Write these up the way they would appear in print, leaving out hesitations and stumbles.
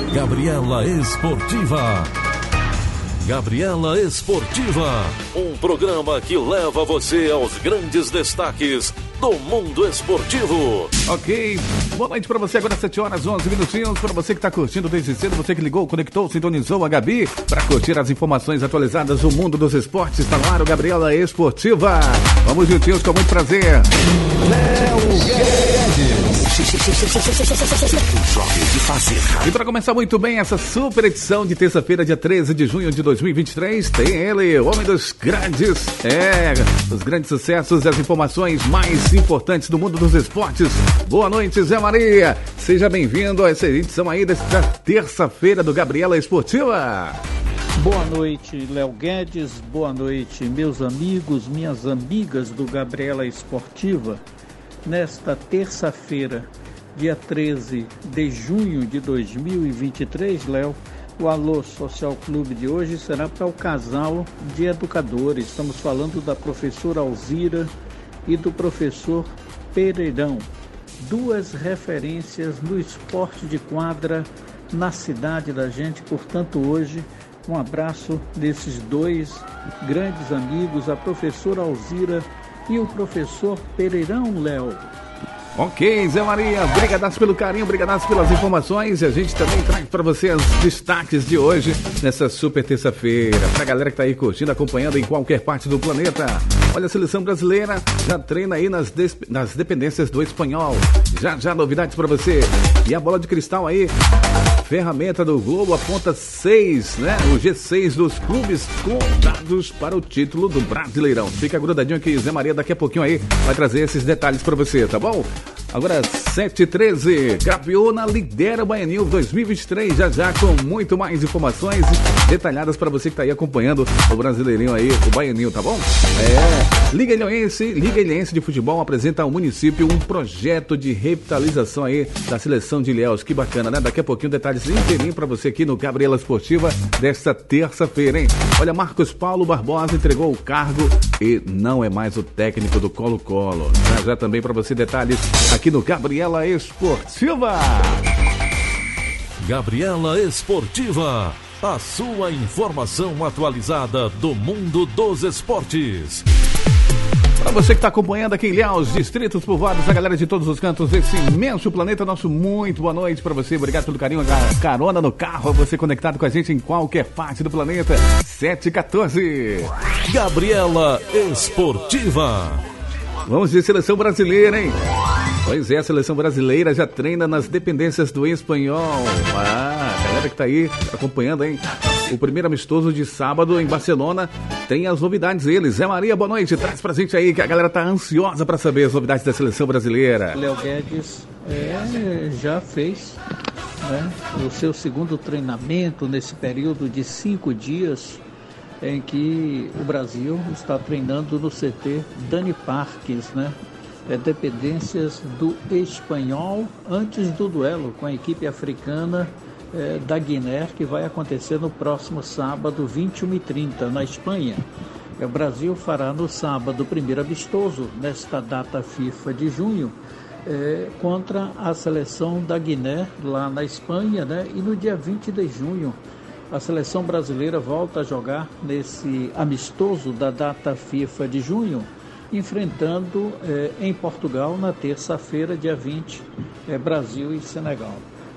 Gabriela Esportiva. Gabriela Esportiva, um programa que leva você aos grandes destaques do mundo esportivo. Ok, boa noite pra você, agora 7 horas, 11 minutinhos, pra você que tá curtindo desde cedo, você que ligou, conectou, sintonizou a Gabi, pra curtir as informações atualizadas do mundo dos esportes, tá no ar o Gabriela Esportiva. Vamos juntinhos com muito prazer. Léo Guedes. E para começar muito bem essa super edição de terça-feira, dia 13 de junho de 2023, tem ele, o homem dos grandes, os grandes sucessos e as informações mais importantes do mundo dos esportes. Boa noite, Zé Maria. Seja bem-vindo a essa edição aí desta terça-feira do Gabriela Esportiva. Boa noite, Léo Guedes. Boa noite, meus amigos, minhas amigas do Gabriela Esportiva. Nesta terça-feira, dia 13 de junho de 2023, Léo, o Alô Social Clube de hoje será para o casal de educadores. Estamos falando da professora Alzira e do professor Pereirão. Duas referências no esporte de quadra na cidade da gente. Portanto, hoje, um abraço desses dois grandes amigos, a professora Alzira e o professor Pereirão, Léo. Ok, Zé Maria, brigadaço pelo carinho, brigadaço pelas informações, e a gente também traz para você os destaques de hoje, nessa super terça-feira, pra galera que tá aí curtindo, acompanhando em qualquer parte do planeta. Olha, a seleção brasileira já treina aí nas dependências do espanhol, já novidades para você, e a bola de cristal aí, ferramenta do Globo aponta 6, né, o G6 dos clubes contados para o título do Brasileirão. Fica grudadinho aqui, Zé Maria, daqui a pouquinho aí vai trazer esses detalhes para você, tá bom? Agora 7h13, Gaviona lidera o Baianinho 2023, já com muito mais informações detalhadas para você que tá aí acompanhando o Brasileirinho aí, o Baianinho, tá bom? Liga Ilhense de Futebol apresenta ao município um projeto de revitalização aí da seleção de Ilhéus, que bacana, né? Daqui a pouquinho detalhes inteirinho para você aqui no Gabriela Esportiva desta terça-feira, hein? Olha, Marcos Paulo Barbosa entregou o cargo e não é mais o técnico do Colo-Colo. Já também para você detalhes aqui no Gabriela Esportiva. Gabriela Esportiva, a sua informação atualizada do mundo dos esportes. Para você que está acompanhando aqui em Ilhéus, distritos povoados, a galera de todos os cantos desse imenso planeta, nosso muito boa noite para você, obrigado pelo carinho, a carona no carro, você conectado com a gente em qualquer parte do planeta. 7h14. Gabriela Esportiva. Vamos de seleção brasileira, hein? Pois é, a seleção brasileira já treina nas dependências do Espanhol. A galera que tá aí acompanhando, hein? O primeiro amistoso de sábado em Barcelona tem as novidades deles. Zé Maria, boa noite. Traz pra gente aí que a galera tá ansiosa pra saber as novidades da seleção brasileira. Léo Guedes já fez, né, o seu segundo treinamento nesse período de 5 dias em que o Brasil está treinando no CT Dani Parques, né? Dependências do Espanhol antes do duelo com a equipe africana da Guiné, que vai acontecer no próximo sábado, 21h30, na Espanha. O Brasil fará no sábado o primeiro amistoso, nesta data FIFA de junho, contra a seleção da Guiné, lá na Espanha, né? E no dia 20 de junho, a seleção brasileira volta a jogar nesse amistoso da data FIFA de junho, enfrentando em Portugal, na terça-feira, dia 20, Brasil e Senegal.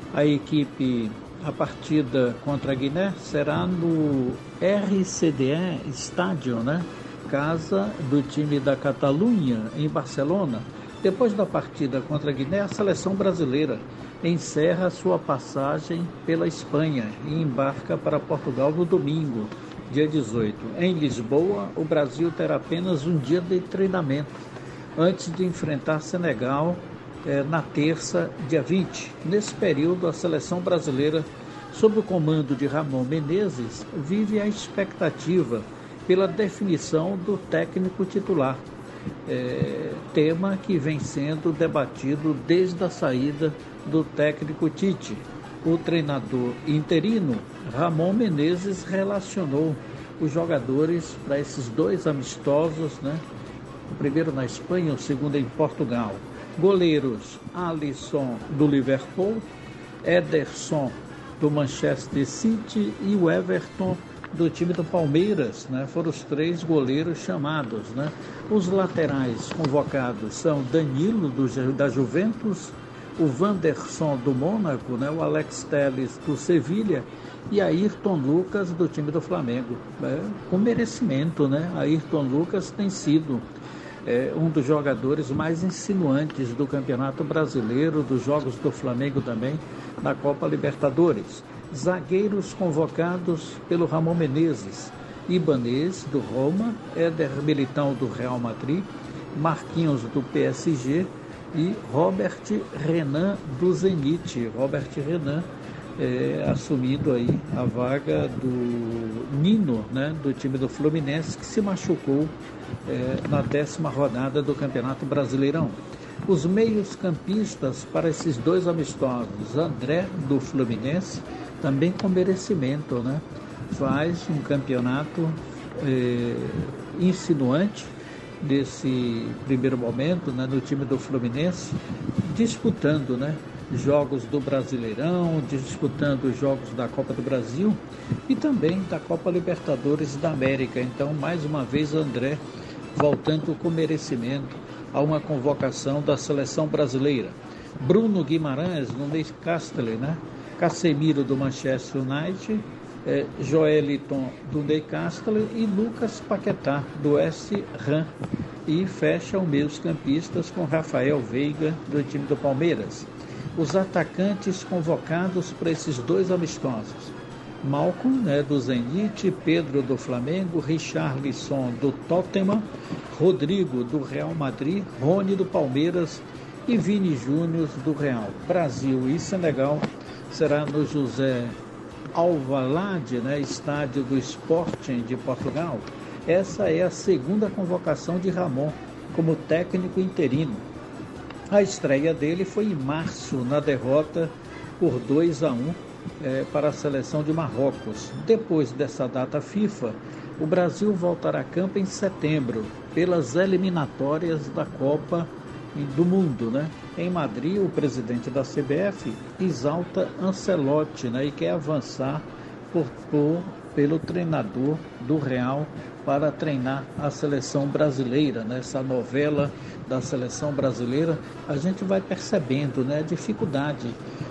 A partida contra a Guiné será no RCDE Estádio, né? Casa do time da Catalunha, em Barcelona. Depois da partida contra a Guiné, a seleção brasileira encerra sua passagem pela Espanha e embarca para Portugal no domingo, dia 18. Em Lisboa, o Brasil terá apenas um dia de treinamento, antes de enfrentar Senegal na terça, dia 20. Nesse período, a seleção brasileira, sob o comando de Ramon Menezes, vive a expectativa pela definição do técnico titular, tema que vem sendo debatido desde a saída do técnico Tite. O treinador interino, Ramon Menezes, relacionou os jogadores para esses dois amistosos, né? O primeiro na Espanha, o segundo em Portugal. Goleiros: Alisson, do Liverpool, Ederson, do Manchester City, e o Everton do time do Palmeiras, né? Foram os 3 goleiros chamados, né? Os laterais convocados são Danilo da Juventus, o Wanderson do Mônaco, né? O Alex Telles do Sevilha e Ayrton Lucas do time do Flamengo, com merecimento, né? Ayrton Lucas tem sido um dos jogadores mais insinuantes do Campeonato Brasileiro, dos jogos do Flamengo também, na Copa Libertadores. Zagueiros convocados pelo Ramon Menezes: Ibanez, do Roma, Éder Militão, do Real Madrid, Marquinhos, do PSG e Robert Renan, do Zenit. Robert Renan assumindo aí a vaga do Nino, né, do time do Fluminense, que se machucou na 10ª rodada do Campeonato Brasileirão. Os meios-campistas para esses 2 amistosos: André, do Fluminense, também com merecimento, né? Faz um campeonato insinuante nesse primeiro momento, né, no time do Fluminense, disputando, né, jogos do Brasileirão, disputando jogos da Copa do Brasil e também da Copa Libertadores da América. Então, mais uma vez, André voltando com merecimento a uma convocação da seleção brasileira. Bruno Guimarães, do Newcastle, né? Casemiro, do Manchester United, Joeliton, do Newcastle, e Lucas Paquetá, do West Ham. E fecha os meios-campistas com Rafael Veiga, do time do Palmeiras. Os atacantes convocados para esses 2 amistosos: Malcom, né, do Zenit, Pedro, do Flamengo, Richarlison, do Tottenham, Rodrigo, do Real Madrid, Rony, do Palmeiras e Vini Júnior, do Real. Brasil e Senegal será no José Alvalade, né, estádio do Sporting de Portugal. Essa é a 2ª convocação de Ramon como técnico interino. A estreia dele foi em março, na derrota por 2-1 para a seleção de Marrocos. Depois dessa data FIFA, o Brasil voltará a campo em setembro, pelas eliminatórias da Copa do Mundo, né? Em Madrid, o presidente da CBF exalta Ancelotti, né, e quer avançar pelo treinador do Real para treinar a seleção brasileira. Nessa novela da seleção brasileira, a gente vai percebendo, né, a dificuldade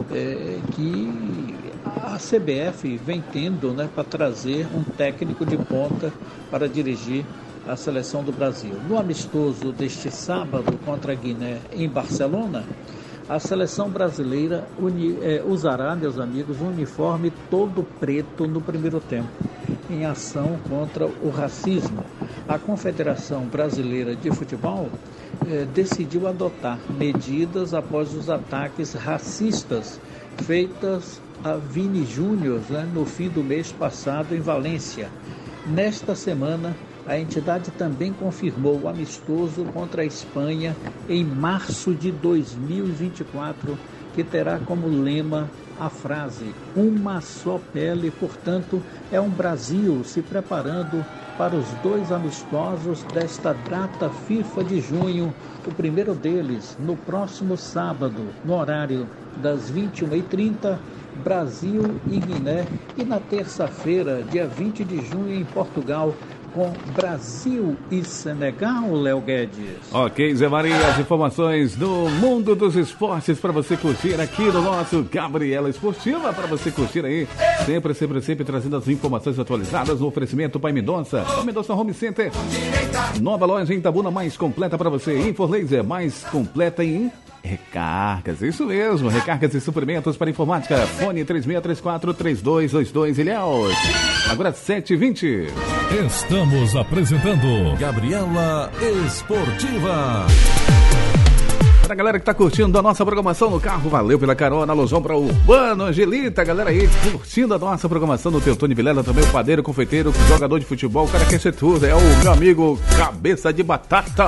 que a CBF vem tendo, né, para trazer um técnico de ponta para dirigir a seleção do Brasil. No amistoso deste sábado contra a Guiné em Barcelona, a seleção brasileira usará, meus amigos, um uniforme todo preto no primeiro tempo, em ação contra o racismo. A Confederação Brasileira de Futebol decidiu adotar medidas após os ataques racistas feitos a Vini Júnior, né, no fim do mês passado em Valência. Nesta semana, a entidade também confirmou o amistoso contra a Espanha em março de 2024, que terá como lema a frase "Uma só pele". Portanto, é um Brasil se preparando para os 2 amistosos desta data FIFA de junho. O primeiro deles, no próximo sábado, no horário das 21h30, Brasil e Guiné. E na terça-feira, dia 20 de junho, em Portugal, com Brasil e Senegal, Léo Guedes. Ok, Zé Maria, as informações do mundo dos esportes para você curtir aqui no nosso Gabriela Esportiva, para você curtir aí, sempre trazendo as informações atualizadas no oferecimento Pai Mendonça, Mendonça Home Center, nova loja em Itabuna, mais completa para você, InfoLaser, mais completa em recargas, isso mesmo, recargas e suprimentos para informática, fone 3634-3222, Ilhéus. Agora 7h20. Estamos apresentando Gabriela Esportiva. Para a galera que tá curtindo a nossa programação no carro, valeu pela carona, alusão para Urbano, Angelita, galera aí curtindo a nossa programação no Teotônio Vilela, também o padeiro, confeiteiro, jogador de futebol, o cara quer ser tudo, é o meu amigo Cabeça de Batata.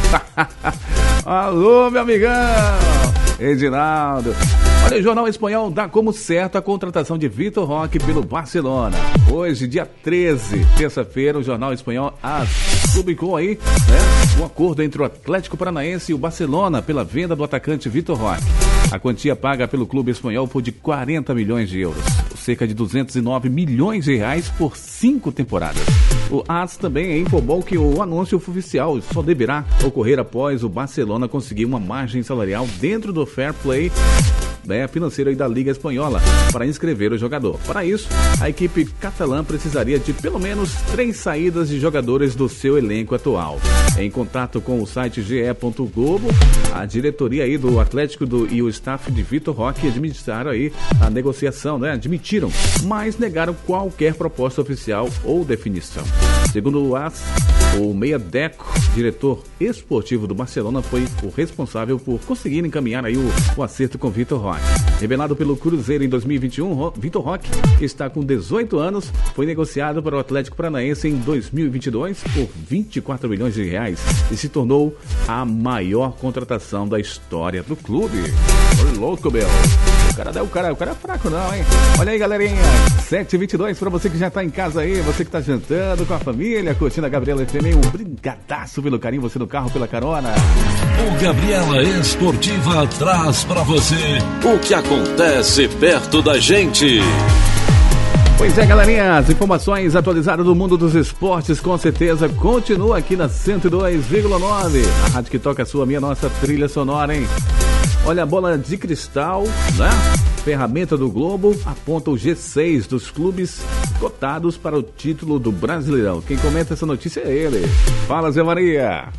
Alô, meu amigão Edinaldo. Olha, o Jornal Espanhol dá como certo a contratação de Vitor Roque pelo Barcelona. Hoje, dia 13, terça-feira, o Jornal Espanhol publicou aí, né, um acordo entre o Atlético Paranaense e o Barcelona pela venda do atacante Vitor Roque. A quantia paga pelo clube espanhol foi de 40 milhões de euros, cerca de 209 milhões de reais por 5 temporadas. O AS também informou que o anúncio oficial só deverá ocorrer após o Barcelona conseguir uma margem salarial dentro do fair play financeira da Liga Espanhola para inscrever o jogador. Para isso, a equipe catalã precisaria de pelo menos 3 saídas de jogadores do seu elenco atual. Em contato com o site ge.globo, a diretoria aí do Atlético e o staff de Vitor Roque admitiram aí a negociação, admitiram, mas negaram qualquer proposta oficial ou definição. Segundo o AS, o Meia Deco, diretor esportivo do Barcelona, foi o responsável por conseguir encaminhar aí o acerto com Vitor Roque. Revelado pelo Cruzeiro em 2021, Vitor Roque, que está com 18 anos, foi negociado para o Atlético Paranaense em 2022 por 24 milhões de reais e se tornou a maior contratação da história do clube. Olha louco, meu. O cara é fraco não, hein? Olha aí, galerinha, 7h22 para você que já tá em casa aí, você que tá jantando com a família, curtindo a Gabriela FM, um brigadaço pelo carinho, você no carro, pela carona. O Gabriela Esportiva traz para você o que acontece perto da gente. Pois é, galerinha, as informações atualizadas do mundo dos esportes com certeza continua aqui na 102,9, a rádio que toca a sua, minha, nossa trilha sonora, hein? Olha, a bola de cristal, ferramenta do Globo, aponta o G6 dos clubes cotados para o título do Brasileirão. Quem comenta essa notícia é ele. Fala, Zé Maria.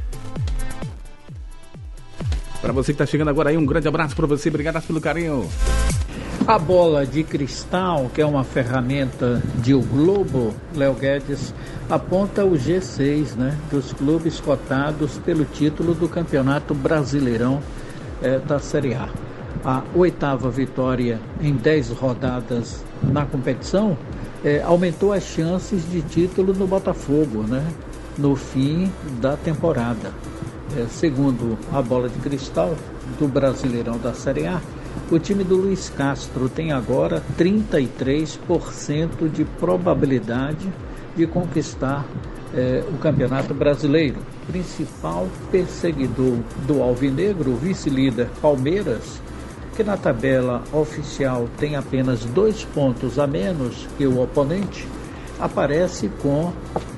Para você que está chegando agora aí, um grande abraço para você, obrigado pelo carinho. A bola de cristal, que é uma ferramenta de O Globo, Léo Guedes, aponta o G6, dos clubes cotados pelo título do Campeonato Brasileirão da Série A. A 8ª vitória em 10 rodadas na competição aumentou as chances de título no Botafogo, no fim da temporada. Segundo a bola de cristal do Brasileirão da Série A, o time do Luiz Castro tem agora 33% de probabilidade de conquistar o Campeonato Brasileiro. Principal perseguidor do Alvinegro, o vice-líder Palmeiras, que na tabela oficial tem apenas 2 pontos a menos que o oponente, aparece com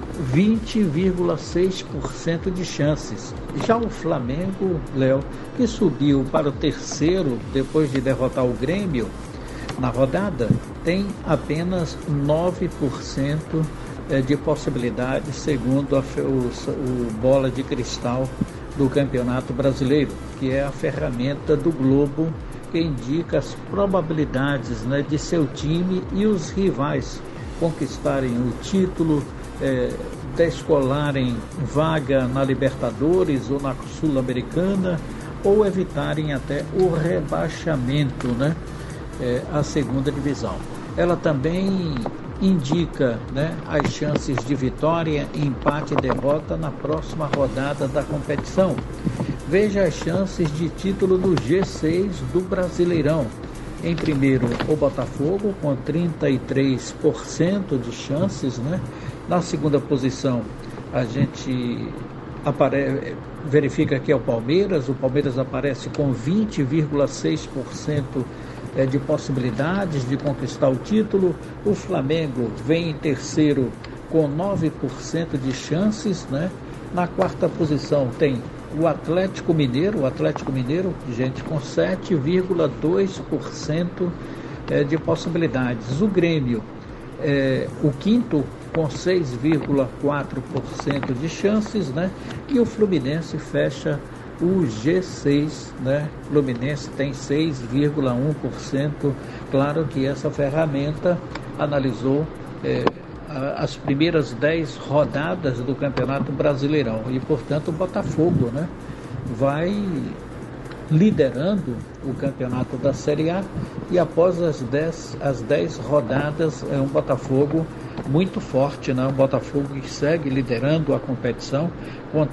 20,6% de chances. Já o Flamengo, Léo, que subiu para o 3º depois de derrotar o Grêmio na rodada, tem apenas 9% de possibilidade, segundo o bola de cristal do Campeonato Brasileiro, que é a ferramenta do Globo que indica as probabilidades de seu time e os rivais conquistarem o título, descolarem vaga na Libertadores ou na Sul-Americana, ou evitarem até o rebaixamento, à segunda divisão. Ela também indica as chances de vitória, empate e derrota na próxima rodada da competição. Veja as chances de título do G6 do Brasileirão. Em primeiro, o Botafogo, com 33% de chances, Na segunda posição, a gente verifica que é o Palmeiras aparece com 20,6% de possibilidades de conquistar o título. O Flamengo vem em terceiro com 9% de chances, Na quarta posição tem o Atlético Mineiro, gente, com 7,2% de possibilidades. O Grêmio, o quinto, com 6,4% de chances, E o Fluminense fecha o G6, Fluminense tem 6,1%. Claro que essa ferramenta analisou as primeiras 10 rodadas do Campeonato Brasileirão e, portanto, o Botafogo, vai liderando o campeonato da Série A, e após as 10 rodadas é um Botafogo muito forte, um Botafogo que segue liderando a competição com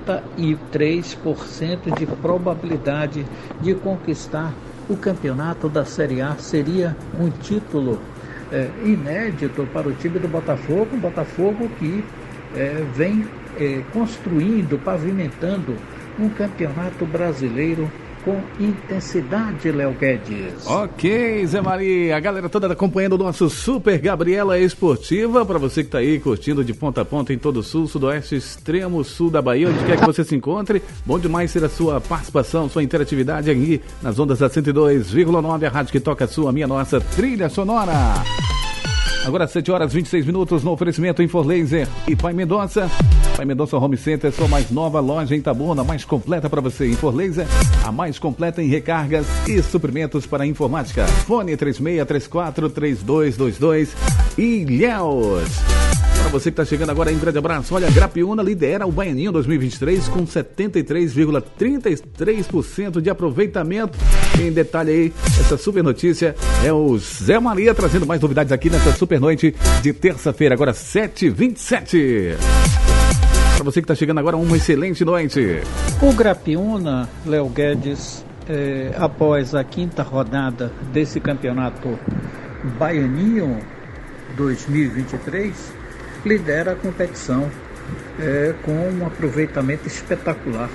33% de probabilidade de conquistar o campeonato da Série A. Seria um título inédito para o time do Botafogo, um Botafogo que vem construindo, pavimentando um campeonato brasileiro com intensidade, Léo Guedes. Ok, Zé Maria. A galera toda acompanhando o nosso Super Gabriela Esportiva. Para você que está aí curtindo de ponta a ponta em todo o sul, sudoeste, extremo sul da Bahia, onde quer que você se encontre. Bom demais ser a sua participação, sua interatividade aqui nas ondas da 102,9, a rádio que toca a sua, minha, nossa trilha sonora. Agora 7 horas 26 minutos no oferecimento Infoleiser e Pai Mendonça. Pai Mendonça Home Center, sua mais nova loja em Itabuna, mais completa para você. Infoleiser, a mais completa em recargas e suprimentos para informática. Fone 3634-3222. Ilhéus. Para você que está chegando agora, um grande abraço. Olha, a Grapiúna lidera o Baianinho 2023 com 73,33% de aproveitamento. Em detalhe aí, essa super notícia é o Zé Maria trazendo mais novidades aqui nessa super noite de terça-feira, agora 7h27. Para você que está chegando agora, uma excelente noite. O Grapiúna, Léo Guedes, após a quinta rodada desse campeonato Baianinho 2023, lidera a competição com um aproveitamento espetacular,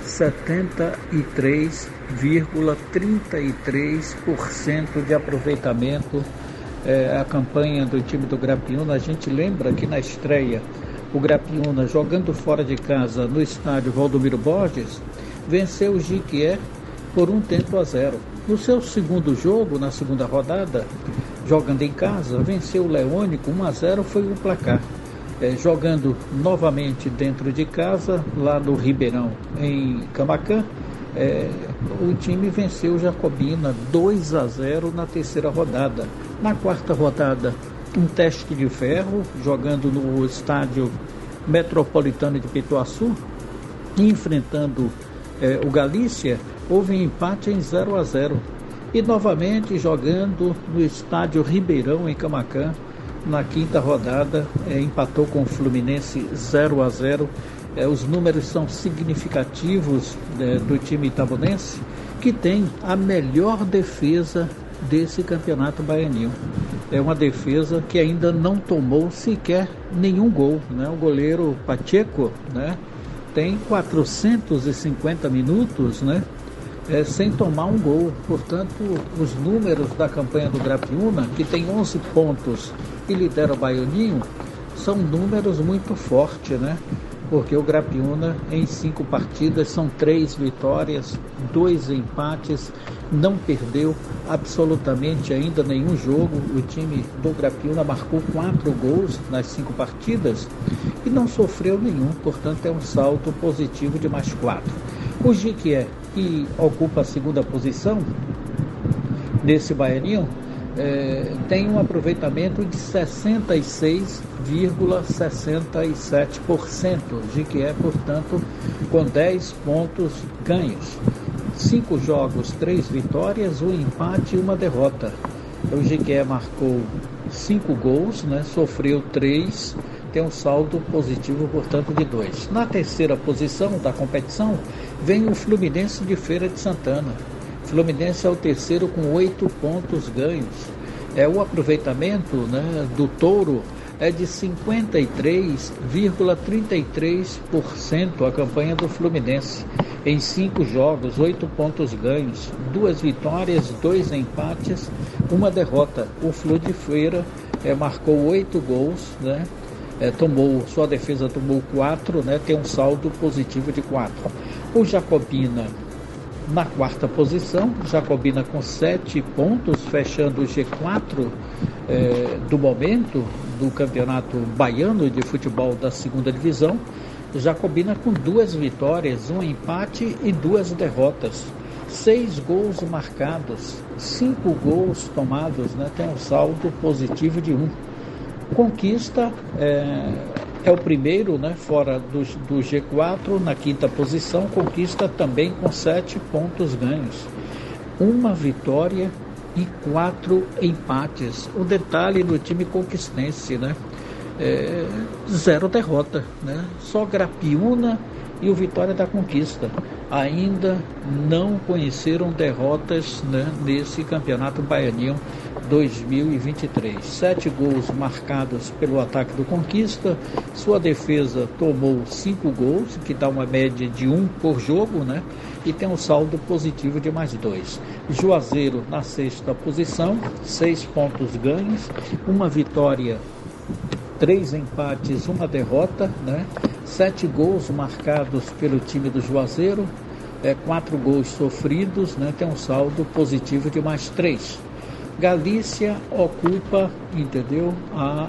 73,33% de aproveitamento. A campanha do time do Grapiúna, a gente lembra que na estreia o Grapiúna, jogando fora de casa no estádio Valdomiro Borges, venceu o Jiquié por 1-0. No seu segundo jogo, na segunda rodada, jogando em casa, venceu o Leônico 1-0, foi o placar. Jogando novamente dentro de casa, lá no Ribeirão, em Camaquã, o time venceu o Jacobina 2-0 na terceira rodada. Na quarta rodada, um teste de ferro, jogando no estádio Metropolitano de Pituaçu, enfrentando o Galícia, houve um empate em 0-0. E novamente jogando no estádio Ribeirão, em Camaquã, na quinta rodada, empatou com o Fluminense 0-0. Os números são significativos do time itabunense, que tem a melhor defesa desse campeonato baianinho. É uma defesa que ainda não tomou sequer nenhum gol, né? O goleiro Pacheco, né, tem 450 minutos, né, sem tomar um gol. Portanto, os números da campanha do Grapiúna, que tem 11 pontos e lidera o Baianinho, são números muito fortes, né? Porque o Grapiúna, em 5 partidas, são 3 vitórias, 2 empates, não perdeu absolutamente ainda nenhum jogo. O time do Grapiúna marcou 4 gols nas 5 partidas e não sofreu nenhum, portanto é um salto positivo de mais 4. O Jiquié, que ocupa a segunda posição nesse Baianinho, tem um aproveitamento de 66,67%, Jiquié, portanto, com 10 pontos ganhos. 5 jogos, 3 vitórias, 1 empate e 1 derrota. O Jiquié marcou 5 gols, né, sofreu 3, tem um saldo positivo, portanto, de 2. Na terceira posição da competição, vem o Fluminense de Feira de Santana. Fluminense é o terceiro com 8 pontos ganhos. O aproveitamento, né, do Touro é de 53,33%, a campanha do Fluminense. Em 5 jogos, 8 pontos ganhos, 2 vitórias, 2 empates, 1 derrota. O Flu de Feira marcou 8 gols, né? Sua defesa tomou 4, né? Tem um saldo positivo de 4. O Jacobina na quarta posição, Jacobina com 7 pontos, fechando o G4 do momento do Campeonato Baiano de Futebol da segunda divisão. Jacobina com 2 vitórias, 1 empate e 2 derrotas. 6 gols marcados, 5 gols tomados, né? Tem um saldo positivo de 1. Conquista é o primeiro, né, fora do G4, na quinta posição. Conquista também com 7 pontos ganhos, 1 vitória e 4 empates. O detalhe do time conquistense, né, 0 derrota, né? Só Grapiúna e o Vitória da Conquista ainda não conheceram derrotas, né, nesse campeonato baianinho 2023. 7 gols marcados pelo ataque do Conquista. Sua defesa tomou 5 gols, que dá uma média de 1 por jogo, né? E tem um saldo positivo de mais 2. Juazeiro na 6ª posição, 6 pontos ganhos, 1 vitória, 3 empates, 1 derrota, né? 7 gols marcados pelo time do Juazeiro, 4 gols sofridos, né? Tem um saldo positivo de mais 3. Galícia ocupa, entendeu, a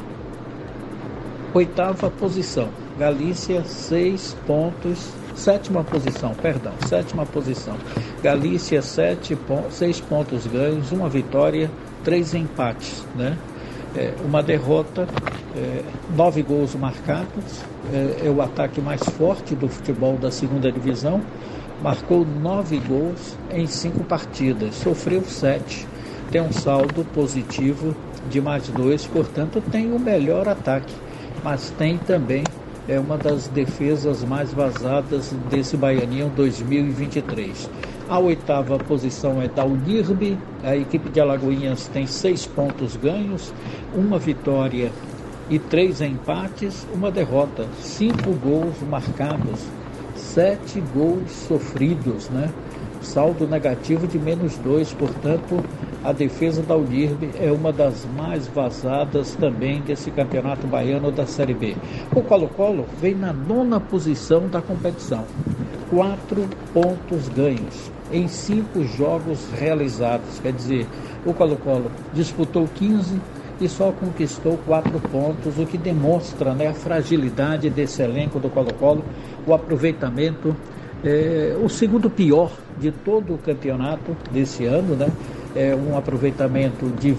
8ª posição. Galícia, 6 pontos, 7ª posição, perdão, 7ª posição. Galícia, 6 pontos ganhos, 1 vitória, 3 empates, né? 1 derrota, 9 gols marcados, é o ataque mais forte do futebol da 2ª divisão, marcou 9 gols em 5 partidas, sofreu 7, tem um saldo positivo de mais 2, portanto tem o melhor ataque, mas tem também uma das defesas mais vazadas desse Baianinho 2023. A 8ª posição é da Unirb, a equipe de Alagoinhas tem 6 pontos ganhos, 1 vitória e 3 empates, 1 derrota, 5 gols marcados, 7 gols sofridos, né? Saldo negativo de menos 2, portanto, a defesa da Unirb é uma das mais vazadas também desse campeonato baiano da Série B. O Colo-Colo vem na 9ª posição da competição, 4 pontos ganhos em 5 jogos realizados, quer dizer, o Colo-Colo disputou 15 e só conquistou 4 pontos, o que demonstra, né, a fragilidade desse elenco do Colo-Colo, o aproveitamento, o segundo pior de todo o campeonato desse ano, né? É um aproveitamento de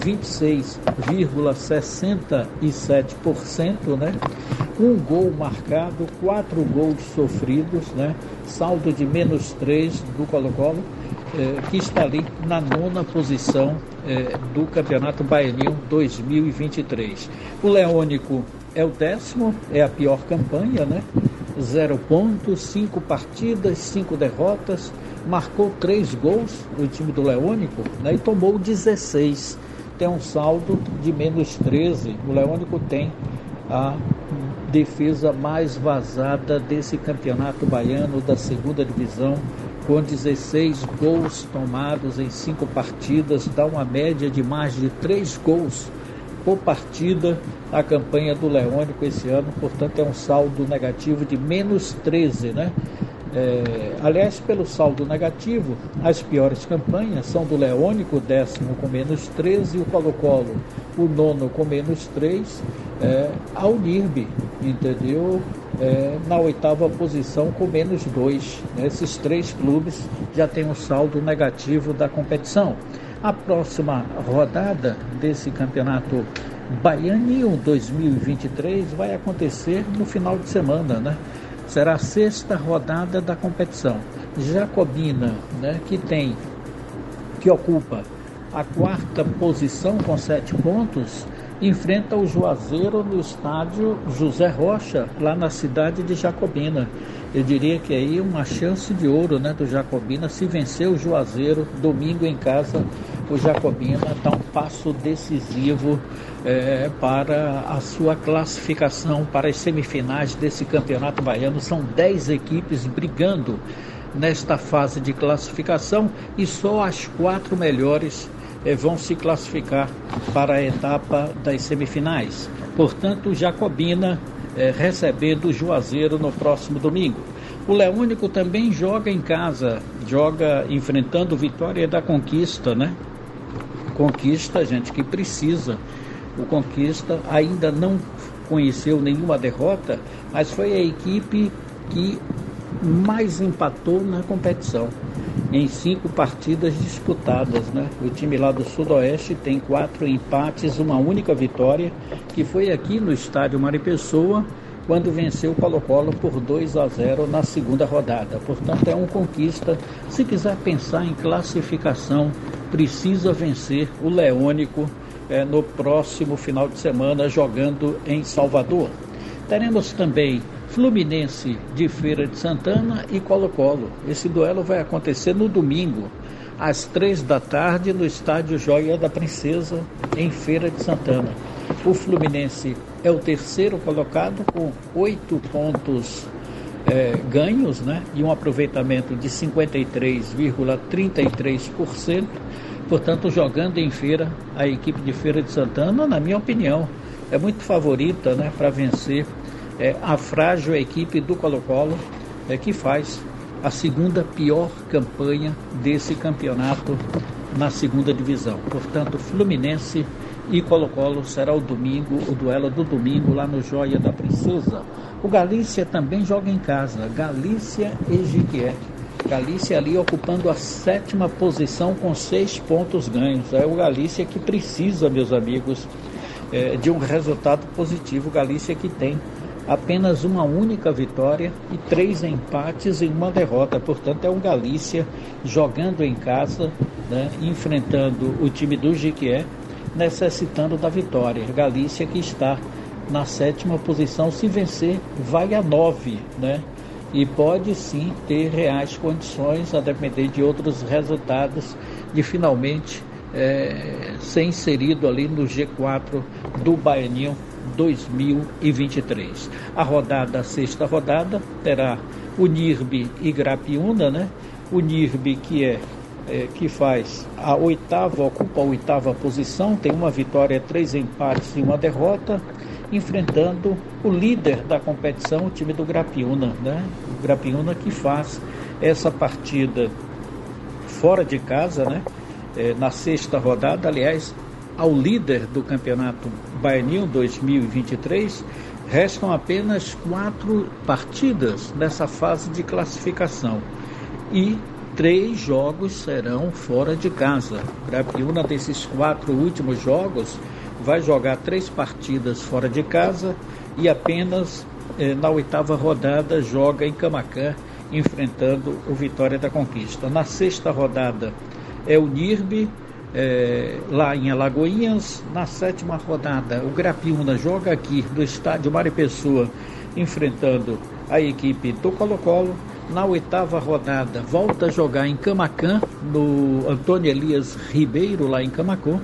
26,67%, né? 1 gol marcado, 4 gols sofridos, né? Saldo de menos 3 do Colo-Colo, que está ali na 9ª posição do Campeonato Baianinho 2023. O Leônico é o 10º, é a pior campanha, né? 0 pontos, 5 partidas, 5 derrotas, marcou 3 gols o time do Leônico, né, e tomou 16, tem um saldo de menos 13. O Leônico tem a defesa mais vazada desse campeonato baiano da 2ª divisão, com 16 gols tomados em 5 partidas, dá uma média de mais de 3 gols por partida a campanha do Leônico esse ano, portanto é um saldo negativo de menos 13, né? Aliás, pelo saldo negativo, as piores campanhas são do Leônico, 10º com menos 13, o Colo-Colo, o 9º com menos 3, a Unirb, entendeu? Na 8ª posição com menos 2. Esses 3 clubes já têm um saldo negativo da competição. A próxima rodada desse campeonato Baianinho 2023 vai acontecer no final de semana, né? Será a 6ª rodada da competição. Jacobina, né, que ocupa a 4ª posição com 7 pontos, enfrenta o Juazeiro no estádio José Rocha, lá na cidade de Jacobina. Eu diria que aí uma chance de ouro, né, do Jacobina. Se vencer o Juazeiro domingo em casa, o Jacobina dá um passo decisivo para a sua classificação para as semifinais desse campeonato baiano. São 10 equipes brigando nesta fase de classificação e só as 4 melhores vão se classificar para a etapa das semifinais. Portanto, o Jacobina recebendo o Juazeiro no próximo domingo. O Leônico também joga em casa, joga enfrentando Vitória da Conquista, né? Conquista, gente, que precisa. O Conquista ainda não conheceu nenhuma derrota, mas foi a equipe que mais empatou na competição, em 5 partidas disputadas, né? O time lá do Sudoeste tem 4 empates, uma única vitória, que foi aqui no estádio Maripessoa, quando venceu o Colo-Colo por 2-0 na 2ª rodada. Portanto, é um Conquista. Se quiser pensar em classificação, precisa vencer o Leônico no próximo final de semana, jogando em Salvador. Teremos também Fluminense de Feira de Santana e Colo-Colo. Esse duelo vai acontecer no domingo, às 3h, no estádio Joia da Princesa, em Feira de Santana. O Fluminense é o terceiro colocado, com 8 pontos ganhos, né? E um aproveitamento de 53,33%. Portanto, jogando em Feira, a equipe de Feira de Santana, na minha opinião, é muito favorita, né, para vencer a frágil equipe do Colo-Colo, que faz a segunda pior campanha desse campeonato na segunda divisão. Portanto, Fluminense e Colo-Colo será o duelo do domingo lá no Joia da Princesa. O Galícia também joga em casa, Galícia e Jequié. Galícia ali ocupando a 7ª posição com 6 pontos ganhos. É o Galícia que precisa, meus amigos, de um resultado positivo. O Galícia que tem apenas uma única vitória e 3 empates e 1 derrota. Portanto, é um Galícia jogando em casa, né, enfrentando o time do Jequié, necessitando da vitória. Galícia que está na 7ª posição, se vencer, vai a 9, né? E pode sim ter reais condições, a depender de outros resultados, de finalmente ser inserido ali no G4 do Baianinho 2023. A 6ª rodada, terá o NIRB e Grapiúna, né? O NIRB que faz ocupa a 8ª posição, tem uma vitória, 3 empates e 1 derrota, enfrentando o líder da competição, o time do Grapiúna, né? O Grapiúna que faz essa partida fora de casa, né? Na 6ª rodada, aliás, ao líder do campeonato Baianinho 2023, restam apenas 4 partidas nessa fase de classificação e 3 jogos serão fora de casa. Grapiúna, desses 4 últimos jogos, vai jogar 3 partidas fora de casa e apenas na 8ª rodada joga em Camaquã, enfrentando o Vitória da Conquista. Na 6ª rodada é o NIRB, lá em Alagoinhas. Na 7ª rodada, o Grapiúna joga aqui no estádio Maripessoa, enfrentando a equipe do Colo-Colo. Na 8ª rodada, volta a jogar em Camaquã, no Antônio Elias Ribeiro, lá em Camaquã,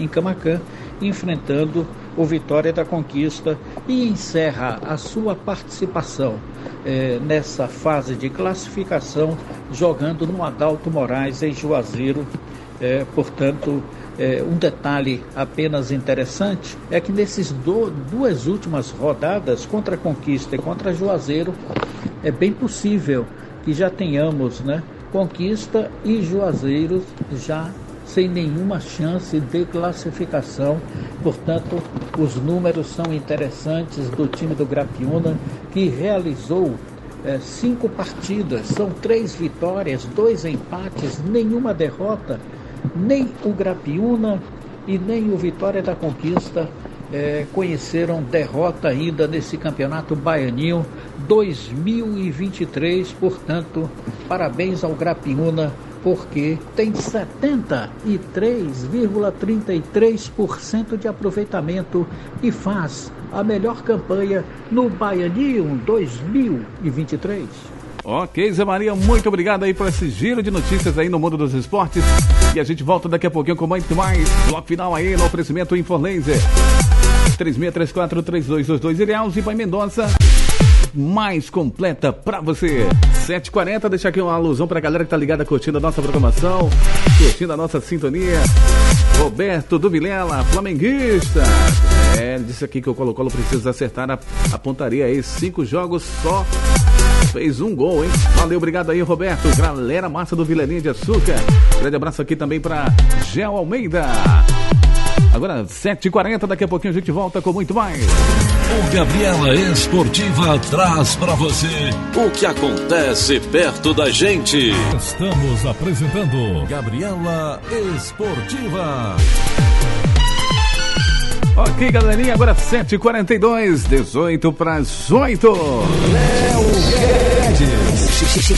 enfrentando o Vitória da Conquista, e encerra a sua participação nessa fase de classificação jogando no Adalto Moraes, em Juazeiro. Portanto, um detalhe apenas interessante é que nesses 2 últimas rodadas, contra a Conquista e contra a Juazeiro, é bem possível que já tenhamos, né, Conquista e Juazeiro já sem nenhuma chance de classificação. Portanto, os números são interessantes do time do Grapiúna, que realizou 5 partidas, são 3 vitórias, 2 empates, nenhuma derrota. Nem o Grapiúna e nem o Vitória da Conquista conheceram derrota ainda nesse campeonato Baianinho 2023. Portanto, parabéns ao Grapiúna, porque tem 73,33% de aproveitamento e faz a melhor campanha no Baianinho 2023. Ok, Zé Maria, muito obrigado aí por esse giro de notícias aí no mundo dos esportes. E a gente volta daqui a pouquinho com muito mais. Bloco final aí no oferecimento Infolense 3634-3222 Ilhéus e Pai Mendonça. Mais completa pra você. 7h40, deixar aqui uma alusão pra galera que tá ligada curtindo a nossa programação, curtindo a nossa sintonia. Roberto do Vilela, flamenguista. Ele disse aqui que o Colo-Colo precisa acertar a pontaria aí. 5 jogos só fez 1 gol, hein? Valeu, obrigado aí, Roberto. Galera massa do Vilarinho de Açúcar. Grande abraço aqui também pra Gel Almeida. Agora 7h40, daqui a pouquinho a gente volta com muito mais. O Gabriela Esportiva traz pra você o que acontece perto da gente. Estamos apresentando Gabriela Esportiva. Ok, galerinha, agora 7h42, 18 para as 8. Léo Guedes.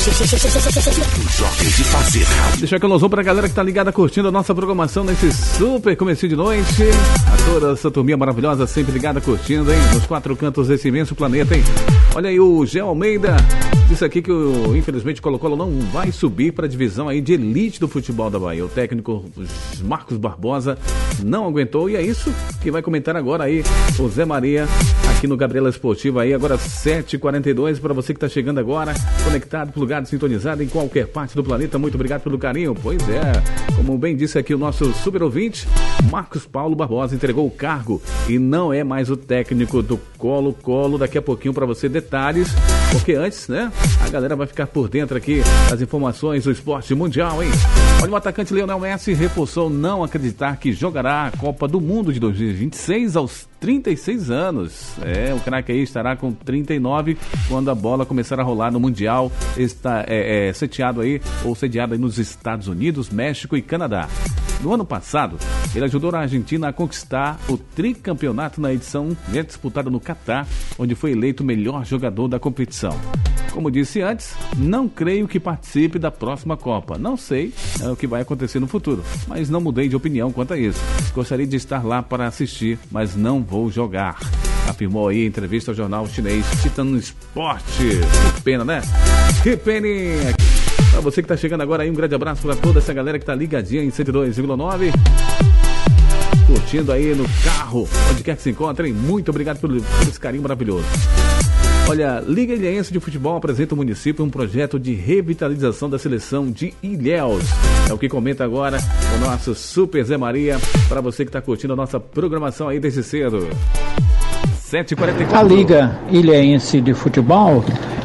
Deixa aqui um alôzão pra galera que tá ligada curtindo a nossa programação nesse super comecinho de noite. A toda essa turminha maravilhosa, sempre ligada curtindo, hein? Nos 4 cantos desse imenso planeta, hein? Olha aí o Gel Almeida. Disse aqui que, infelizmente, Colo-Colo não vai subir para a divisão aí de elite do futebol da Bahia. O técnico Marcos Barbosa não aguentou e é isso que vai comentar agora aí o Zé Maria aqui no Gabriela Esportiva aí, agora 7h42, para você que está chegando agora, conectado, plugado, sintonizado em qualquer parte do planeta. Muito obrigado pelo carinho. Pois é, como bem disse aqui o nosso super ouvinte, Marcos Paulo Barbosa entregou o cargo e não é mais o técnico do Colo-Colo. Daqui a pouquinho para você detalhes, porque antes, né, a galera vai ficar por dentro aqui das informações do esporte mundial, hein? Olha, o atacante Lionel Messi reforçou não acreditar que jogará a Copa do Mundo de 2026 aos 36 anos. O craque aí estará com 39 quando a bola começar a rolar no Mundial. Está sediado aí nos Estados Unidos, México e Canadá. No ano passado, ele ajudou a Argentina a conquistar o tricampeonato na edição disputada no Catar, onde foi eleito o melhor jogador da competição. Como disse antes, não creio que participe da próxima Copa. Não sei o que vai acontecer no futuro, mas não mudei de opinião quanto a isso. Gostaria de estar lá para assistir, mas não vou jogar, afirmou aí em entrevista ao jornal chinês Titan Sport. Que pena, né? Que peninha! Para você que está chegando agora aí, um grande abraço para toda essa galera que está ligadinha em 102,9. Curtindo aí no carro, onde quer que se encontrem. Muito obrigado por esse carinho maravilhoso. Olha, Liga Ilhéense de Futebol apresenta ao município um projeto de revitalização da seleção de Ilhéus. É o que comenta agora o nosso Super Zé Maria, para você que está curtindo a nossa programação aí desde cedo. 7h44. A Liga Ilhéense de Futebol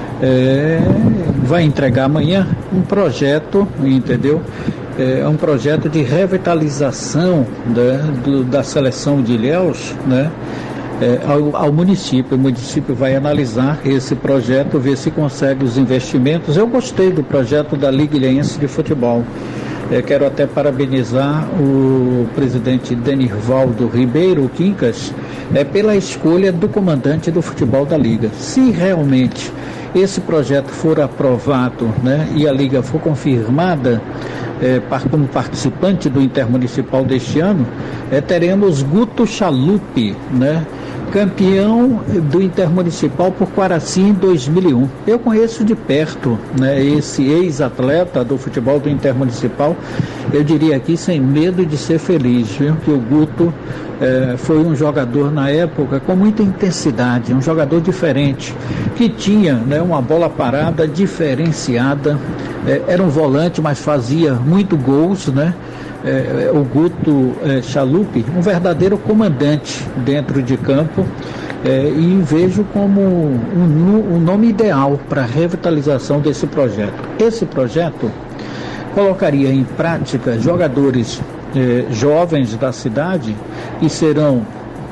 vai entregar amanhã um projeto, entendeu? É um projeto de revitalização da seleção de Ilhéus, né? Ao município. O município vai analisar esse projeto, ver se consegue os investimentos. Eu gostei do projeto da Liga Ilhéense de Futebol. Quero até parabenizar o presidente Denirvaldo Ribeiro Quincas pela escolha do comandante do futebol da Liga. Se realmente esse projeto for aprovado, né, e a Liga for confirmada como participante do Intermunicipal deste ano, teremos Guto Chalupi, né, campeão do Intermunicipal por Quaraci em 2001. Eu conheço de perto, né, esse ex-atleta do futebol do Intermunicipal. Eu diria aqui sem medo de ser feliz, viu? Que o Guto foi um jogador na época com muita intensidade, um jogador diferente, que tinha, né, uma bola parada diferenciada, era um volante, mas fazia muito gols, né? O Guto Chalupi, um verdadeiro comandante dentro de campo, e vejo como um nome ideal para a revitalização desse projeto. Esse projeto colocaria em prática jogadores jovens da cidade que serão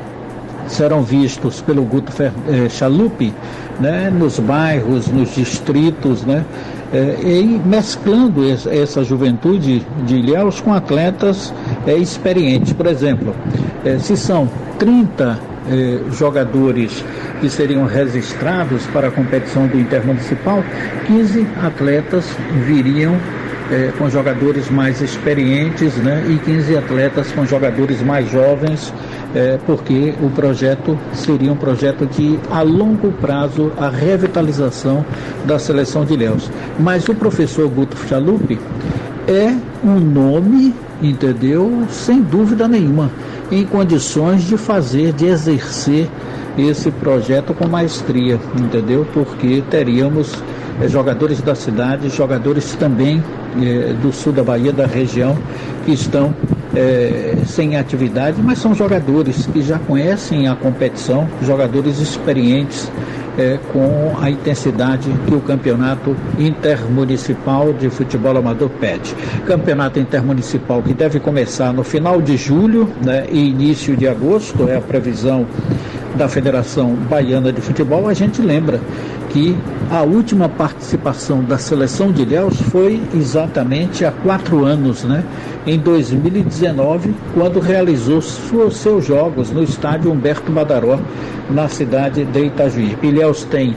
vistos pelo Guto Chalupi, né, nos bairros, nos distritos, né, e mesclando essa juventude de Ilhéus com atletas experientes. Por exemplo, se são 30 jogadores que seriam registrados para a competição do Intermunicipal, 15 atletas viriam com jogadores mais experientes, né, e 15 atletas com jogadores mais jovens, porque o projeto seria um projeto de, a longo prazo, a revitalização da seleção de Ilhéus. Mas o professor Guto Chalupi é um nome, entendeu, sem dúvida nenhuma, em condições de exercer esse projeto com maestria, entendeu? Porque teríamos jogadores da cidade, jogadores também do sul da Bahia, da região, que estão sem atividade, mas são jogadores que já conhecem a competição, jogadores experientes, com a intensidade que o campeonato intermunicipal de futebol amador pede. Campeonato intermunicipal que deve começar no final de julho, né, e início de agosto, é a previsão da Federação Baiana de Futebol. A gente lembra que a última participação da seleção de Ilhéus foi exatamente há 4 anos, né? Em 2019, quando realizou seus jogos no estádio Humberto Badaró, na cidade de Itajuí. Ilhéus tem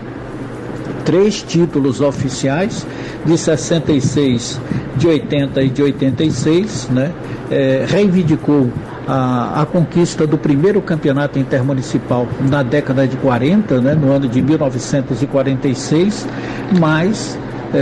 3 títulos oficiais, de 66, de 80 e de 86, né? Reivindicou a conquista do primeiro campeonato intermunicipal na década de 40, né, no ano de 1946, mas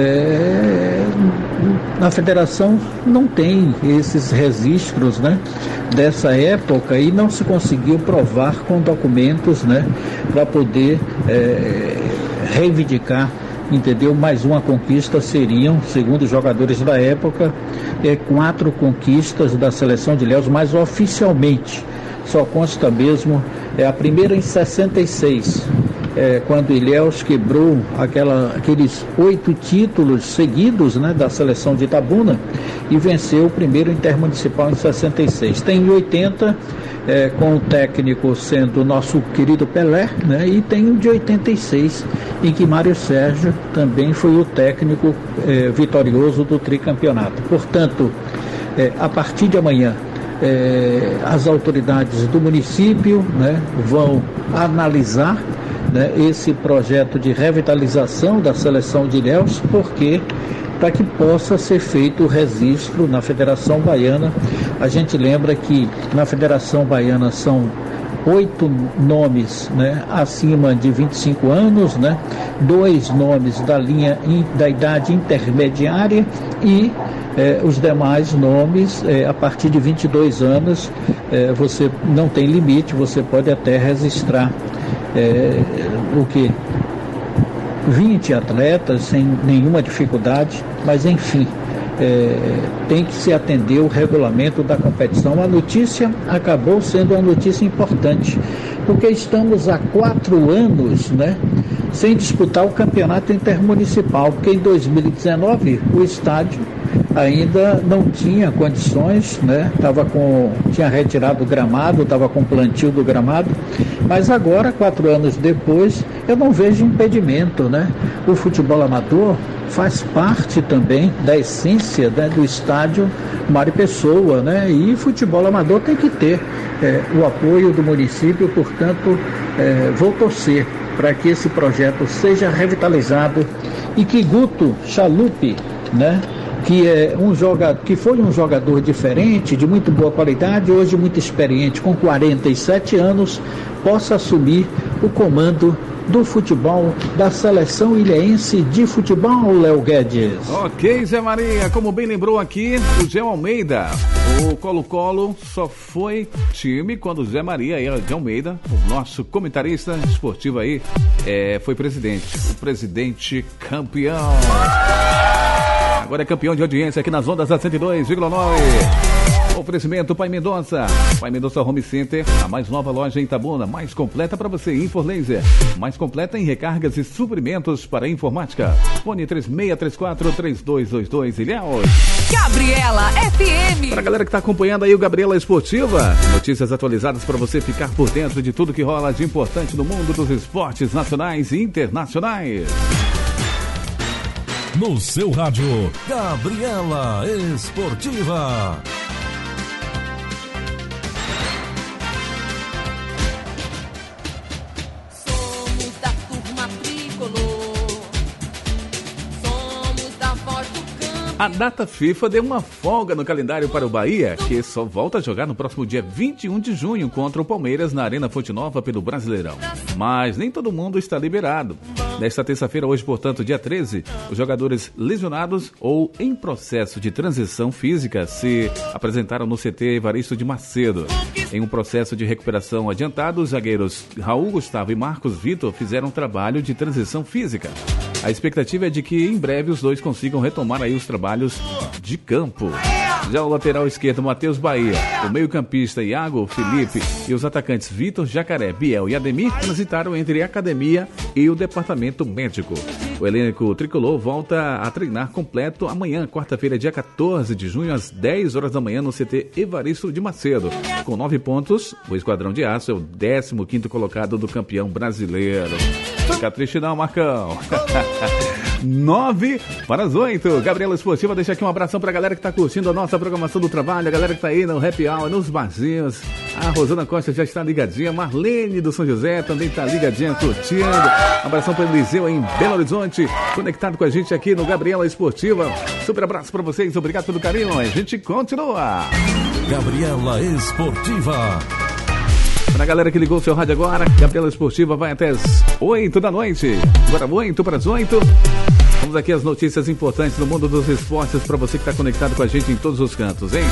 na federação não tem esses registros, né, dessa época, e não se conseguiu provar com documentos, né, para poder reivindicar, entendeu? Mais uma conquista seriam, segundo os jogadores da época, 4 conquistas da seleção de Ilhéus, mas oficialmente só consta mesmo a primeira em 66, quando Ilhéus quebrou aqueles 8 títulos seguidos, né, da seleção de Itabuna, e venceu o primeiro intermunicipal em 66. Tem em 80, com o técnico sendo o nosso querido Pelé, né, e tem o de 86, em que Mário Sérgio também foi o técnico vitorioso do tricampeonato. Portanto, a partir de amanhã, as autoridades do município, né, vão analisar, né, esse projeto de revitalização da seleção de Ilhéus, porque para que possa ser feito o registro na Federação Baiana. A gente lembra que na Federação Baiana são 8 nomes, né, acima de 25 anos, né, 2 nomes da linha da idade intermediária e os demais nomes a partir de 22 anos. Você não tem limite, você pode até registrar 20 atletas sem nenhuma dificuldade, mas enfim, tem que se atender o regulamento da competição. A notícia acabou sendo uma notícia importante, porque estamos há 4 anos, né, sem disputar o campeonato intermunicipal, porque em 2019 o estádio ainda não tinha condições, né? Tinha retirado o gramado, estava com plantio do gramado, mas agora, 4 anos depois, eu não vejo impedimento, né? O futebol amador faz parte também da essência, né, do estádio Mário Pessoa, né? E futebol amador tem que ter o apoio do município, portanto, vou torcer para que esse projeto seja revitalizado e que Guto Chalupe, né, que foi um jogador diferente, de muito boa qualidade, hoje muito experiente, com 47 anos, possa assumir o comando do futebol da seleção ilhéense de futebol, Léo Guedes. Ok, Zé Maria, como bem lembrou aqui o Zé Almeida, o Colo-Colo só foi time quando o Zé Maria de Almeida, o nosso comentarista esportivo aí, foi presidente, o presidente campeão. Agora é campeão de audiência aqui nas ondas da 102,9. Oferecimento Pai Mendonça. Pai Mendonça Home Center, a mais nova loja em Itabuna, mais completa para você, Inforlaser. Mais completa em recargas e suprimentos para informática. Fone 3634-3222, Ilhéus. Gabriela FM. Para a galera que está acompanhando aí o Gabriela Esportiva, notícias atualizadas para você ficar por dentro de tudo que rola de importante no mundo dos esportes nacionais e internacionais. No seu rádio, Gabriela Esportiva. Somos da turma tricolor. Somos da voz do campo. A data FIFA deu uma folga no calendário para o Bahia, que só volta a jogar no próximo dia 21 de junho contra o Palmeiras na Arena Fonte Nova pelo Brasileirão. Mas nem todo mundo está liberado. Nesta terça-feira, hoje, portanto, dia 13, os jogadores lesionados ou em processo de transição física se apresentaram no CT Evaristo de Macedo. Em um processo de recuperação adiantado, os zagueiros Raul, Gustavo e Marcos Vitor fizeram trabalho de transição física. A expectativa é de que em breve os dois consigam retomar aí os trabalhos de campo. Já o lateral esquerdo, Matheus Bahia, o meio-campista Iago Felipe e os atacantes Vitor, Jacaré, Biel e Ademir transitaram entre a academia e o departamento médico. O elenco tricolor volta a treinar completo amanhã, quarta-feira, dia 14 de junho, às 10 horas da manhã, no CT Evaristo de Macedo. Com 9 pontos, o Esquadrão de Aço é o 15º colocado do campeão brasileiro. Fica triste não, Marcão. 9 para as 8. Gabriela Esportiva, deixa aqui um abração pra galera que tá curtindo a nossa programação do trabalho, a galera que tá aí no Happy Hour, nos barzinhos. A Rosana Costa já está ligadinha, Marlene do São José também tá ligadinha, curtindo. Abração para Eliseu em Belo Horizonte, conectado com a gente aqui no Gabriela Esportiva. Super abraço pra vocês, obrigado pelo carinho. A gente continua. Gabriela Esportiva. Pra galera que ligou o seu rádio agora, Gabriela Esportiva vai até as 8 da noite. Agora 8 para as 8. Vamos aqui as notícias importantes no mundo dos esportes para você que está conectado com a gente em todos os cantos, hein?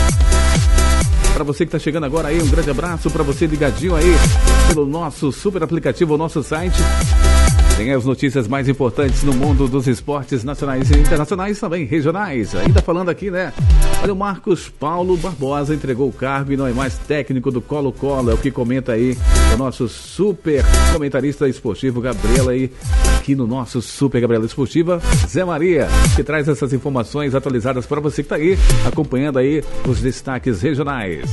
Para você que está chegando agora aí, um grande abraço para você ligadinho aí pelo nosso super aplicativo, o nosso site. Tem as notícias mais importantes no mundo dos esportes nacionais e internacionais, também regionais. Ainda falando aqui, né? Olha, o Marcos Paulo Barbosa entregou o cargo e não é mais técnico do Colo-Colo. É o que comenta aí o nosso super comentarista esportivo, Gabriela, aí aqui no nosso Super Gabriela Esportiva, Zé Maria, que traz essas informações atualizadas para você que está aí, acompanhando aí os destaques regionais.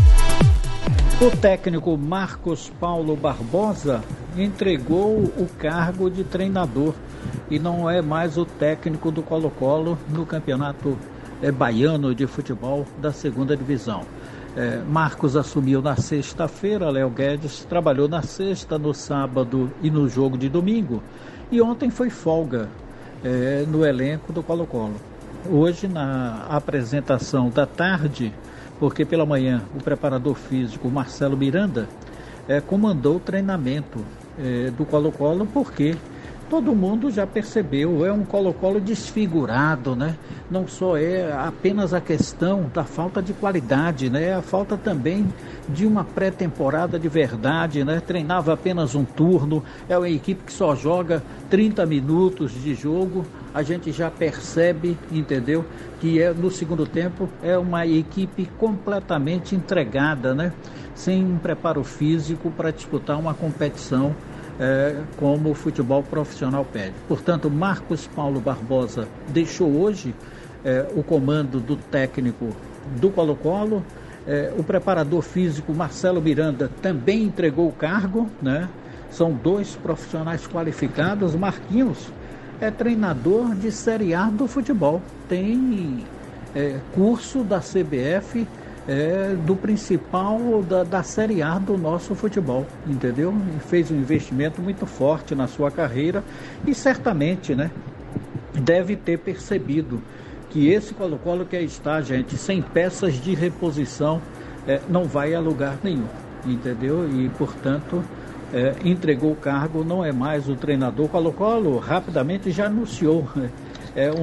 O técnico Marcos Paulo Barbosa entregou o cargo de treinador e não é mais o técnico do Colo-Colo no campeonato baiano de futebol da segunda divisão. Marcos assumiu na sexta-feira, Léo Guedes trabalhou na sexta, no sábado e no jogo de domingo. E ontem foi folga no elenco do Colo-Colo. Hoje, na apresentação da tarde, porque pela manhã o preparador físico Marcelo Miranda comandou o treinamento do Colo-Colo, porque todo mundo já percebeu, é um Colo-Colo desfigurado, né? Não só é apenas a questão da falta de qualidade, né? É a falta também de uma pré-temporada de verdade, né? Treinava apenas um turno, é uma equipe que só joga 30 minutos de jogo, a gente já percebe, entendeu? Que no segundo tempo é uma equipe completamente entregada, né? Sem um preparo físico para disputar uma competição como o futebol profissional pede. Portanto, Marcos Paulo Barbosa deixou hoje o comando do técnico do Colo-Colo. O preparador físico Marcelo Miranda também entregou o cargo, né? São dois profissionais qualificados. Marquinhos é treinador de Série A do futebol, tem curso da CBF, do principal da Série A do nosso futebol, entendeu? E fez um investimento muito forte na sua carreira e certamente, né, deve ter percebido que esse Colo-Colo que está, gente, sem peças de reposição, não vai a lugar nenhum, entendeu? E, portanto, entregou o cargo, não é mais o treinador. O Colo-Colo rapidamente já anunciou um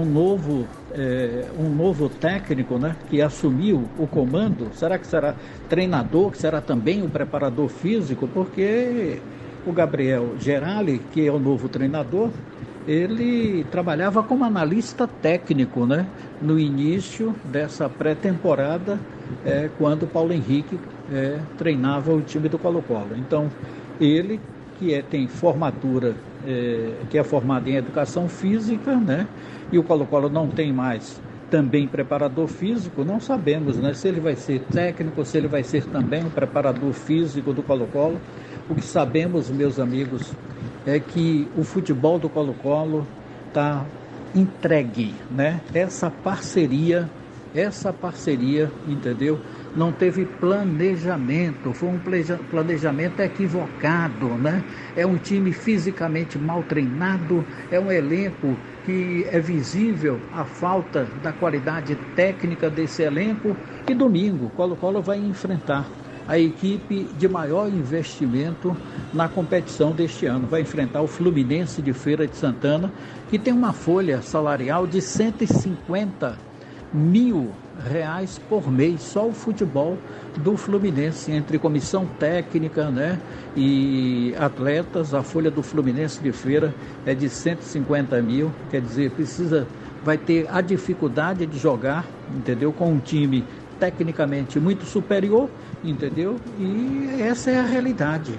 novo técnico, né, que assumiu o comando. Será que será treinador, que será também o preparador físico? Porque o Gabriel Gerali, que é o novo treinador, ele trabalhava como analista técnico, né, no início dessa pré-temporada, quando Paulo Henrique treinava o time do Colo-Colo. Então, ele que tem formatura, que é formado em educação física, né? E o Colo-Colo não tem mais também preparador físico, não sabemos, né? Se ele vai ser técnico, se ele vai ser também um preparador físico do Colo-Colo. O que sabemos, meus amigos, é que o futebol do Colo-Colo está entregue, né? Essa parceria, entendeu? Não teve planejamento, foi um planejamento equivocado, né? É um time fisicamente mal treinado, é um elenco que é visível a falta da qualidade técnica desse elenco. E domingo, Colo-Colo vai enfrentar a equipe de maior investimento na competição deste ano. Vai enfrentar o Fluminense de Feira de Santana, que tem uma folha salarial de R$150 mil por mês, só o futebol do Fluminense, entre comissão técnica, né, e atletas. A folha do Fluminense de Feira é de 150 mil, quer dizer, vai ter a dificuldade de jogar, entendeu, com um time tecnicamente muito superior, entendeu, e essa é a realidade.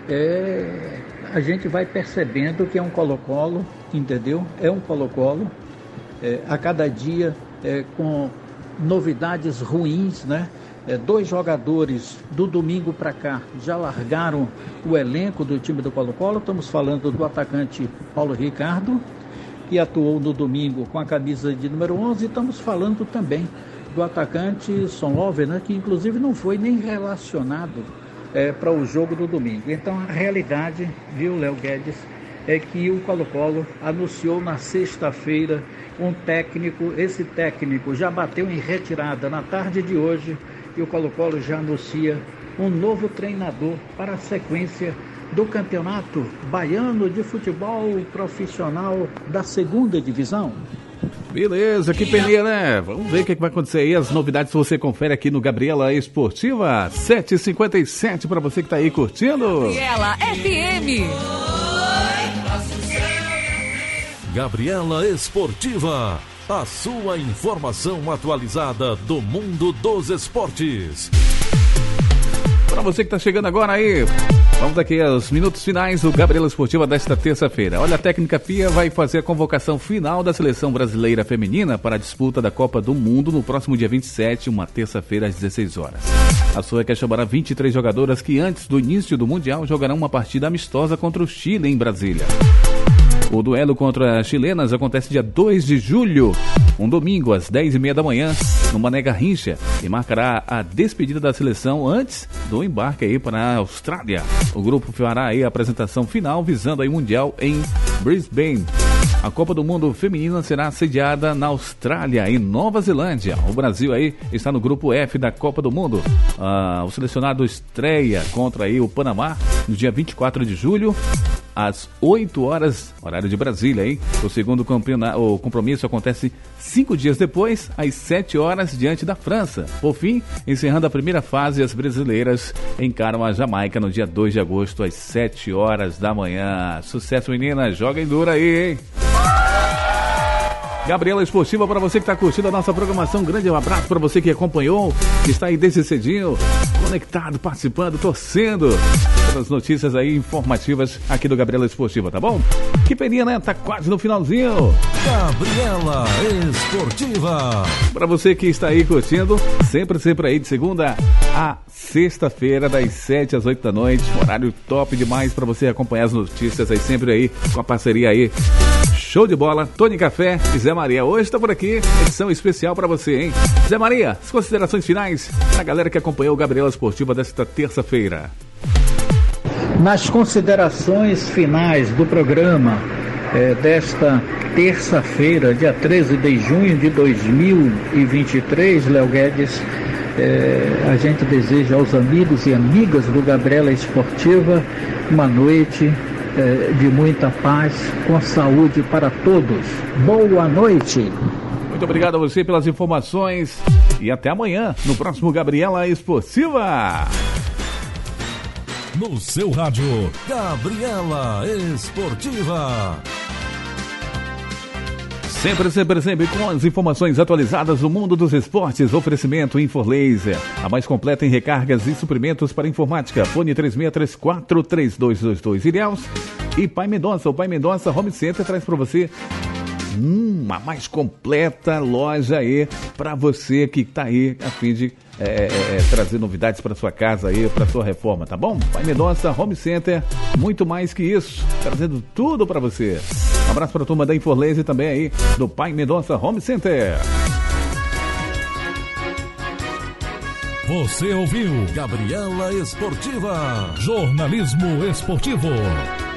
A gente vai percebendo que é um Colo-Colo, entendeu, é um Colo-Colo a cada dia com novidades ruins, né? 2 jogadores do domingo para cá já largaram o elenco do time do Colo-Colo. Estamos falando do atacante Paulo Ricardo, que atuou no domingo com a camisa de número 11. Estamos falando também do atacante Sonlove, né, que inclusive não foi nem relacionado para o jogo do domingo. Então a realidade, viu, Léo Guedes, é que o Colo-Colo anunciou na sexta-feira um técnico. Esse técnico já bateu em retirada na tarde de hoje e o Colo-Colo já anuncia um novo treinador para a sequência do Campeonato Baiano de Futebol Profissional da 2ª Divisão. Beleza, que peninha, né? Vamos ver o que vai acontecer aí. As novidades você confere aqui no Gabriela Esportiva 7h57 para você que tá aí curtindo. Gabriela FM. Gabriela Esportiva, a sua informação atualizada do mundo dos esportes. Para você que está chegando agora aí, vamos aqui aos minutos finais do Gabriela Esportiva desta terça-feira. Olha, a técnica FIA vai fazer a convocação final da seleção brasileira feminina para a disputa da Copa do Mundo no próximo dia 27, uma terça-feira às 16 horas. A Sueca chamará 23 jogadoras que antes do início do Mundial jogarão uma partida amistosa contra o Chile em Brasília. O duelo contra as chilenas acontece dia 2 de julho, um domingo, às 10h30 da manhã, no Mané Garrincha, e marcará a despedida da seleção antes do embarque aí para a Austrália. O grupo fará aí a apresentação final visando aí o Mundial em Brisbane. A Copa do Mundo Feminina será sediada na Austrália e Nova Zelândia. O Brasil aí está no grupo F da Copa do Mundo. O selecionado estreia contra aí o Panamá no dia 24 de julho. Às 8 horas, horário de Brasília, hein? O segundo compromisso acontece 5 dias depois, às 7 horas, diante da França. Por fim, encerrando a primeira fase, as brasileiras encaram a Jamaica no dia 2 de agosto, às 7 horas da manhã. Sucesso, meninas! Joguem duro aí, hein? Gabriela Esportiva, para você que está curtindo a nossa programação, um grande abraço para você que acompanhou, que está aí desde cedinho, conectado, participando, torcendo pelas notícias aí informativas aqui do Gabriela Esportiva, tá bom? Que peninha, né? Tá quase no finalzinho. Gabriela Esportiva. Para você que está aí curtindo, sempre aí de segunda a sexta-feira, das 7 às 8 da noite, horário top demais para você acompanhar as notícias aí, sempre aí com a parceria aí. Show de bola, Tony Café e Zé Maria. Hoje está por aqui, edição especial para você, hein? Zé Maria, as considerações finais da galera que acompanhou o Gabriela Esportiva desta terça-feira. Nas considerações finais do programa desta terça-feira, dia 13 de junho de 2023, Léo Guedes, a gente deseja aos amigos e amigas do Gabriela Esportiva uma noite de muita paz, com saúde para todos. Boa noite. Muito obrigado a você pelas informações e até amanhã no próximo Gabriela Esportiva. No seu rádio, Gabriela Esportiva. Sempre com as informações atualizadas do mundo dos esportes. Oferecimento InfoLaser, a mais completa em recargas e suprimentos para informática. Fone 3634-3222 Ilhéus. E Pai Mendonça, o Pai Mendonça Home Center traz para você a mais completa loja aí para você que está aí a fim de trazer novidades para sua casa aí, para sua reforma, tá bom? Pai Mendonça Home Center, muito mais que isso, trazendo tudo para você. Um abraço para a turma da InfoLaser também aí, do Pai Mendonça Home Center. Você ouviu Gabriela Esportiva, jornalismo esportivo.